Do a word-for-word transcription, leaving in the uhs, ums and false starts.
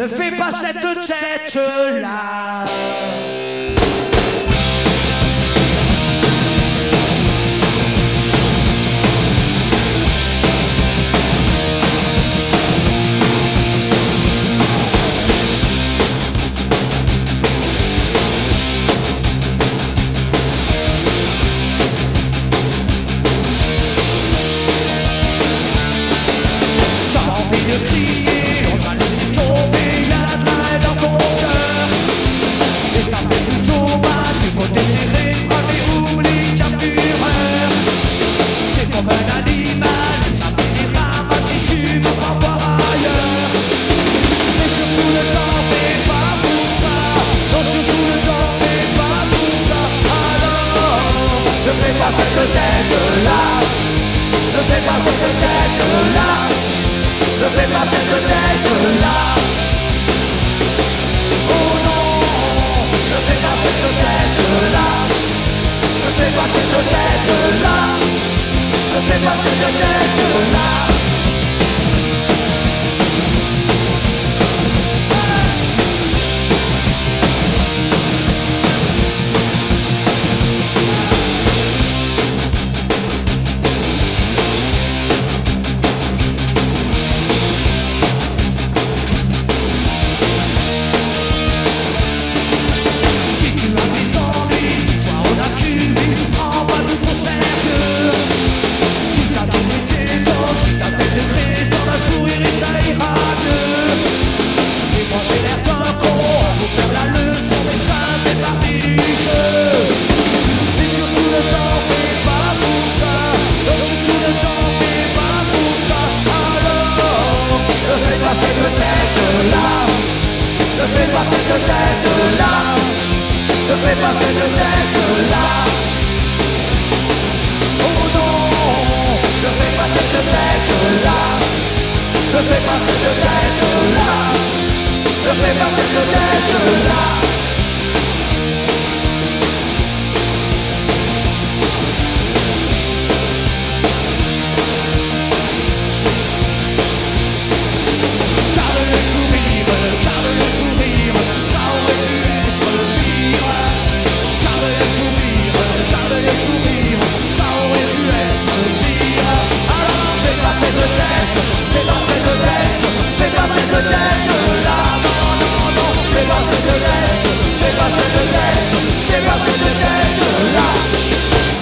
Ne fais pas cette tête-là. De crier, on t'a laissé tomber, y'a de la haine dans ton cœur. Et ça fait plutôt mal, tu peux t'essayer, mais oublie ta fureur. T'es comme un animal, et ça finira mal si tu me crois voir ailleurs. Mais surtout ne t'en fais pas pour ça, non surtout ne t'en fais pas pour ça. Alors, ne fais pas cette tête-là, ne fais pas cette tête-là. Ne fais pas cette tête-là. Oh non, ne fais pas cette tête-là. Ne fais pas cette tête-là. Ne fais pas cette tête-là. Ne fais pas cette tête-là. Ne fais pas cette tête-là. Oh non, ne fais pas cette tête-là. Ne fais pas cette tête-là. Ne fais pas cette tête-là.